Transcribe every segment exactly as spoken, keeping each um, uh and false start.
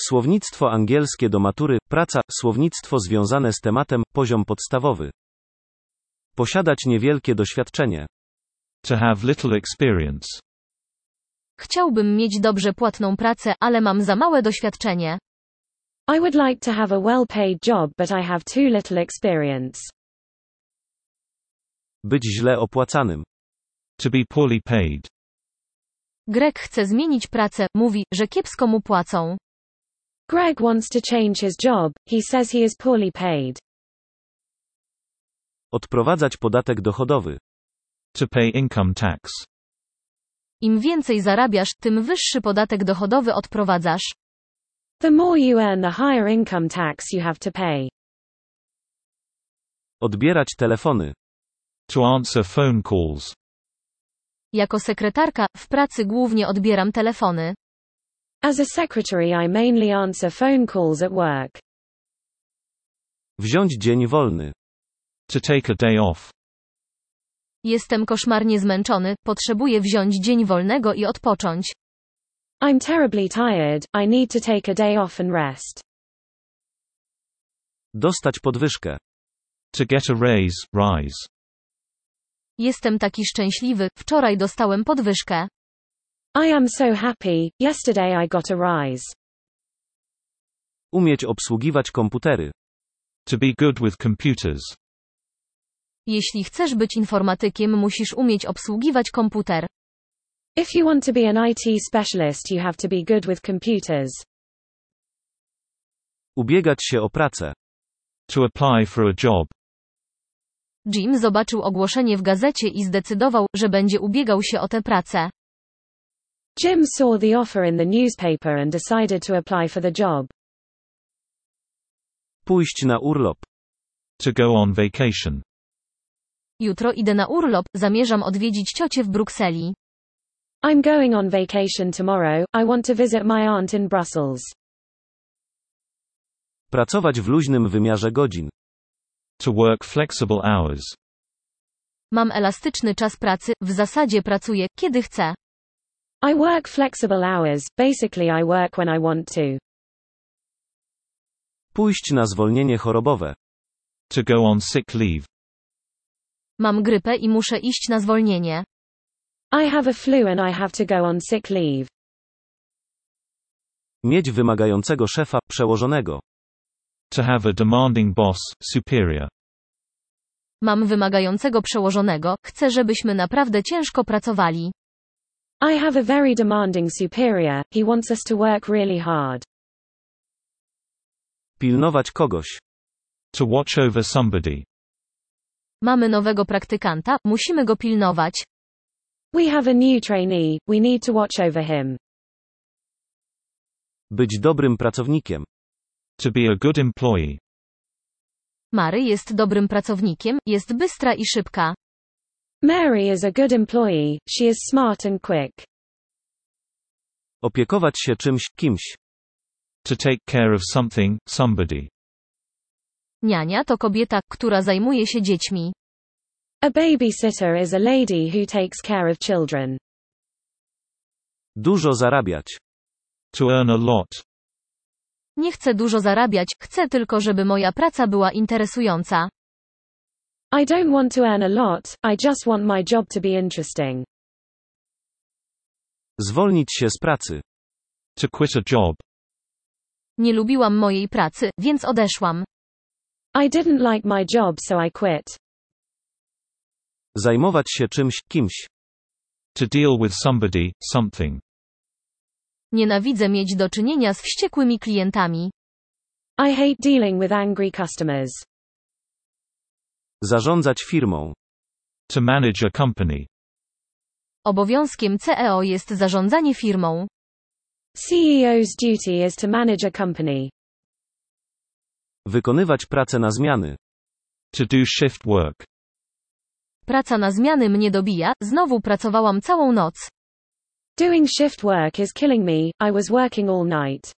Słownictwo angielskie do matury, praca, słownictwo związane z tematem, poziom podstawowy. Posiadać niewielkie doświadczenie. To have little experience. Chciałbym mieć dobrze płatną pracę, ale mam za małe doświadczenie. I would like to have a well-paid job, but I have too little experience. Być źle opłacanym. To be poorly paid. Greg chce zmienić pracę, mówi, że kiepsko mu płacą. Greg wants to change his job, he says he is poorly paid. Odprowadzać podatek dochodowy. To pay income tax. Im więcej zarabiasz, tym wyższy podatek dochodowy odprowadzasz. The more you earn, the higher income tax you have to pay. Odbierać telefony. To answer phone calls. Jako sekretarka, w pracy głównie odbieram telefony. As a secretary, I mainly answer phone calls at work. Wziąć dzień wolny. To take a day off. Jestem koszmarnie zmęczony, potrzebuję wziąć dzień wolnego i odpocząć. I'm terribly tired, I need to take a day off and rest. Dostać podwyżkę. To get a raise, rise. Jestem taki szczęśliwy, wczoraj dostałem podwyżkę. I am so happy, yesterday I got a rise. Umieć obsługiwać komputery. To be good with computers. Jeśli chcesz być informatykiem, musisz umieć obsługiwać komputer. If you want to be an I T specialist, you have to be good with computers. Ubiegać się o pracę. To apply for a job. Jim zobaczył ogłoszenie w gazecie i zdecydował, że będzie ubiegał się o tę pracę. Jim saw the offer in the newspaper and decided to apply for the job. Pójść na urlop. To go on vacation. Jutro idę na urlop, zamierzam odwiedzić ciocię w Brukseli. I'm going on vacation tomorrow, I want to visit my aunt in Brussels. Pracować w luźnym wymiarze godzin. To work flexible hours. Mam elastyczny czas pracy, w zasadzie pracuję, kiedy chcę. I work flexible hours, basically I work when I want to. Pójść na zwolnienie chorobowe. To go on sick leave. Mam grypę i muszę iść na zwolnienie. I have a flu and I have to go on sick leave. Mieć wymagającego szefa, przełożonego. To have a demanding boss, superior. Mam wymagającego przełożonego, chcę, żebyśmy naprawdę ciężko pracowali. I have a very demanding superior, he wants us to work really hard. Pilnować kogoś. To watch over somebody. Mamy nowego praktykanta, musimy go pilnować. We have a new trainee, we need to watch over him. Być dobrym pracownikiem. To be a good employee. Mary jest dobrym pracownikiem, jest bystra i szybka. Mary is a good employee, she is smart and quick. Opiekować się czymś, kimś. To take care of something, somebody. Niania to kobieta, która zajmuje się dziećmi. A babysitter is a lady who takes care of children. Dużo zarabiać. To earn a lot. Nie chcę dużo zarabiać, chcę tylko, żeby moja praca była interesująca. I don't want to earn a lot, I just want my job to be interesting. Zwolnić się z pracy. To quit a job. Nie lubiłam mojej pracy, więc odeszłam. I didn't like my job, so I quit. Zajmować się czymś, kimś. To deal with somebody, something. Nienawidzę mieć do czynienia z wściekłymi klientami. I hate dealing with angry customers. Zarządzać firmą. To manage a company. Obowiązkiem C E O jest zarządzanie firmą. C E O's duty is to manage a company. Wykonywać pracę na zmiany. To do shift work. Praca na zmiany mnie dobija, znowu pracowałam całą noc. Doing shift work is killing me, I was working all night.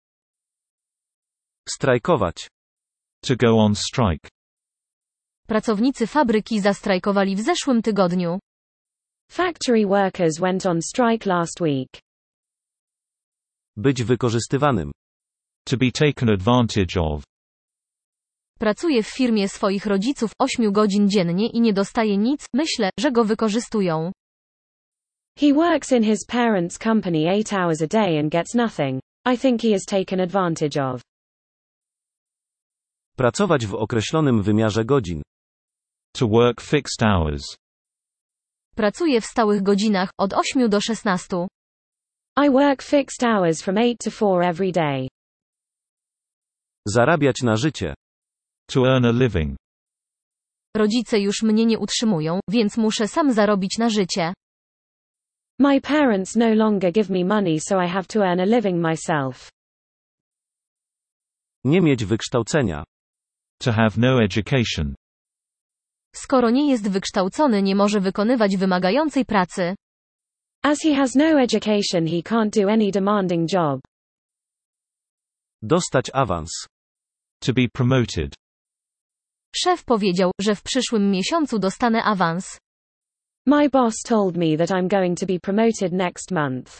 Strajkować. To go on strike. Pracownicy fabryki zastrajkowali w zeszłym tygodniu. Factory workers went on strike last week. Być wykorzystywanym. To be taken advantage of. Pracuje w firmie swoich rodziców ośmiu godzin dziennie i nie dostaje nic, myślę, że go wykorzystują. He works in his parents' company eight hours a day and gets nothing. I think he is taken advantage of. Pracować w określonym wymiarze godzin. To work fixed hours. Pracuje w stałych godzinach, od ośmiu do szesnastu. I work fixed hours from eight to four every day. Zarabiać na życie. To earn a living. Rodzice już mnie nie utrzymują, więc muszę sam zarobić na życie. My parents no longer give me money, so I have to earn a living myself. Nie mieć wykształcenia. To have no education. Skoro nie jest wykształcony, nie może wykonywać wymagającej pracy. As he has no education, he can't do any demanding job. Dostać awans. To be promoted. Szef powiedział, że w przyszłym miesiącu dostanę awans. My boss told me that I'm going to be promoted next month.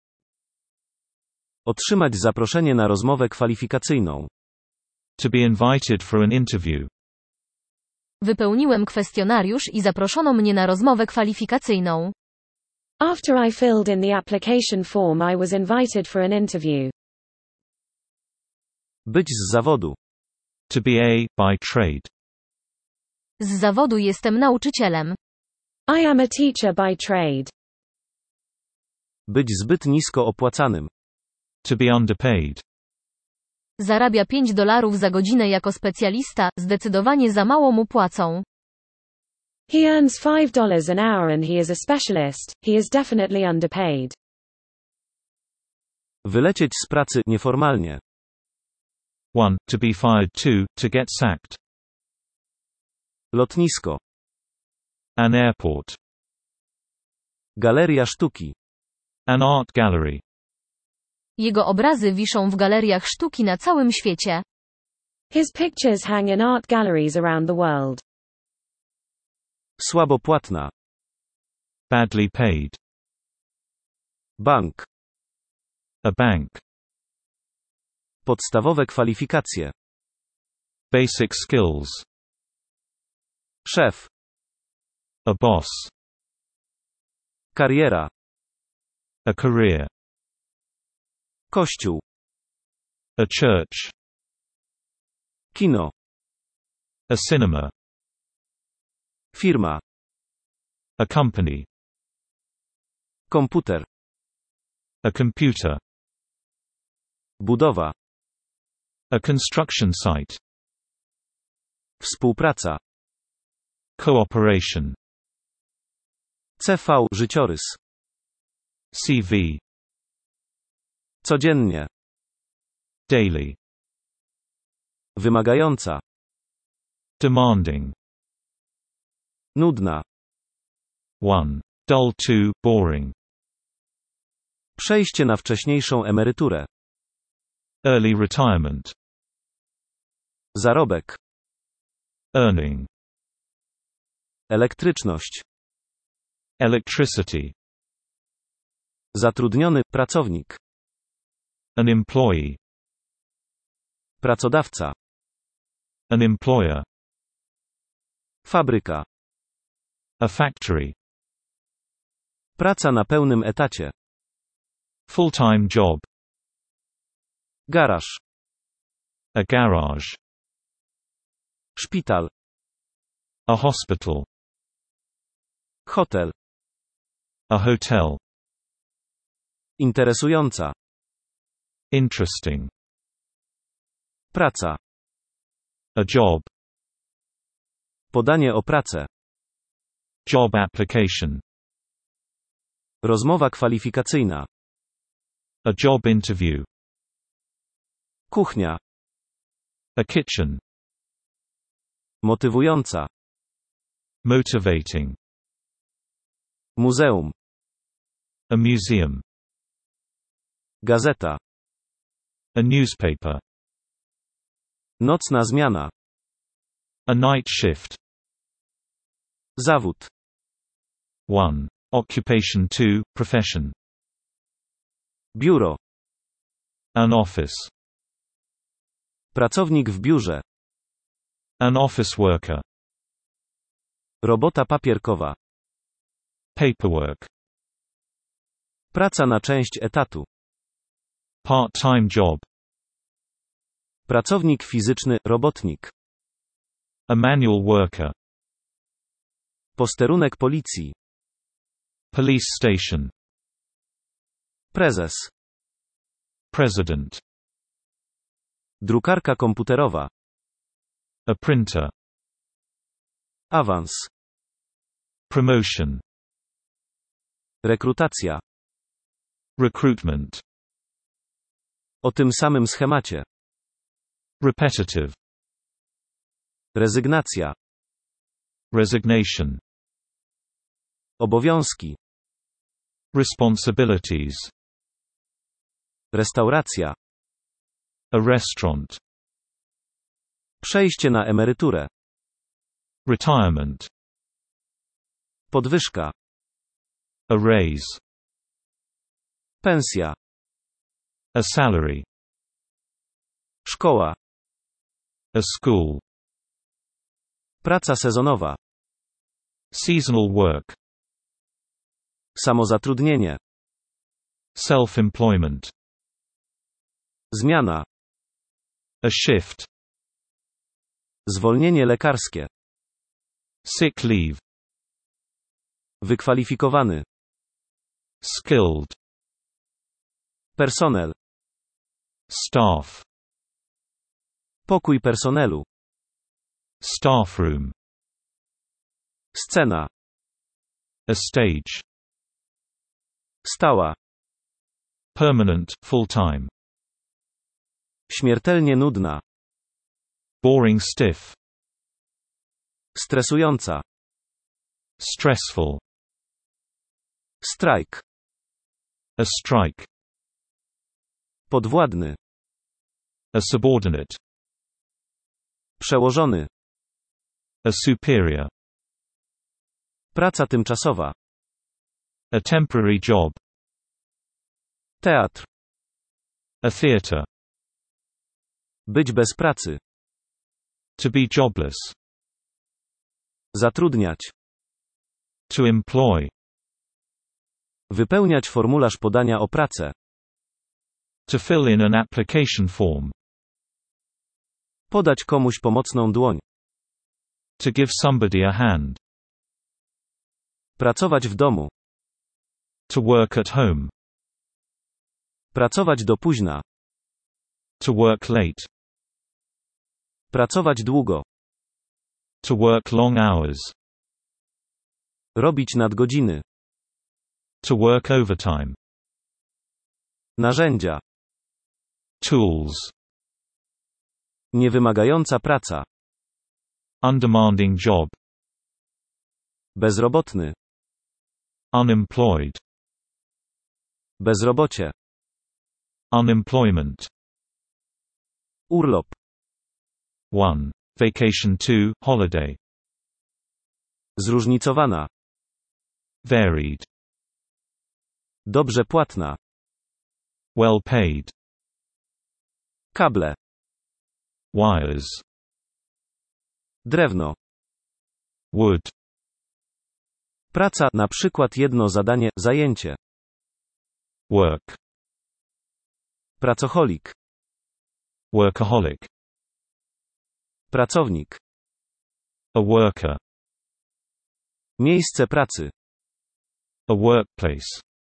Otrzymać zaproszenie na rozmowę kwalifikacyjną. To be invited for an interview. Wypełniłem kwestionariusz i zaproszono mnie na rozmowę kwalifikacyjną. After I filled in the application form, I was invited for an interview. Być z zawodu. To be a, by trade. Z zawodu jestem nauczycielem. I am a teacher by trade. Być zbyt nisko opłacanym. To be underpaid. Zarabia pięć dolarów za godzinę jako specjalista, zdecydowanie za mało mu płacą. He earns five dollars an hour and he is a specialist. He is definitely underpaid. Wylecieć z pracy nieformalnie. one. To be fired. two. To get sacked. Lotnisko. An airport. Galeria sztuki. An art gallery. Jego obrazy wiszą w galeriach sztuki na całym świecie. His pictures hang in art galleries around the world. Słabo płatna. Badly paid. Bank. A bank. Podstawowe kwalifikacje. Basic skills. Szef. A boss. Kariera. A career. Kościół. A church. Kino. A cinema. Firma. A company. Komputer. A computer. Budowa. A construction site. Współpraca. Cooperation. C V życiorys. C V. Codziennie. Daily. Wymagająca. Demanding. Nudna. one. Dull. two. Boring. Przejście na wcześniejszą emeryturę. Early retirement. Zarobek. Earning. Elektryczność. Electricity. Zatrudniony, pracownik. An employee. Pracodawca. An employer. Fabryka. A factory. Praca na pełnym etacie. Full-time job. Garaż. A garage. Szpital. A hospital. Hotel. A hotel. Interesująca. Interesting. Praca. A job. Podanie o pracę. Job application. Rozmowa kwalifikacyjna. A job interview. Kuchnia. A kitchen. Motywująca. Motivating. Muzeum. A museum. Gazeta. A newspaper. Nocna zmiana. A night shift. Zawód. one. Occupation. two. Profession. Biuro. An office. Pracownik w biurze. An office worker. Robota papierkowa. Paperwork. Praca na część etatu. Part-time job. Pracownik fizyczny, robotnik. A manual worker. Posterunek policji. Police station. Prezes. President. Drukarka komputerowa. A printer. Awans. Promotion. Rekrutacja. Recruitment. O tym samym schemacie. Repetitive. Rezygnacja. Resignation. Obowiązki. Responsibilities. Restauracja. A restaurant. Przejście na emeryturę. Retirement. Podwyżka. A raise. Pensja. A salary. Szkoła. A school. Praca sezonowa. Seasonal work. Samozatrudnienie. Self-employment. Zmiana. A shift. Zwolnienie lekarskie. Sick leave. Wykwalifikowany. Skilled. Personel. Staff. Pokój personelu. Staff room. Scena. A stage. Stała. Permanent, full-time. Śmiertelnie nudna. Boring stiff. Stresująca. Stressful. Strajk. A strike. Podwładny. A subordinate. Przełożony. A superior. Praca tymczasowa. A temporary job. Teatr. A theater. Być bez pracy. To be jobless. Zatrudniać. To employ. Wypełniać formularz podania o pracę. To fill in an application form. Podać komuś pomocną dłoń. To give somebody a hand. Pracować w domu. To work at home. Pracować do późna. To work late. Pracować długo. To work long hours. Robić nadgodziny. To work overtime. Narzędzia. Tools. Niewymagająca praca. Undemanding job. Bezrobotny. Unemployed. Bezrobocie. Unemployment. Urlop. one. Vacation. two. Holiday. Zróżnicowana. Varied. Dobrze płatna. Well paid. Kable. Wires. Drewno. Wood. Praca, na przykład jedno zadanie, zajęcie. Work. Pracocholik. Workaholic. Pracownik. A worker. Miejsce pracy. A workplace.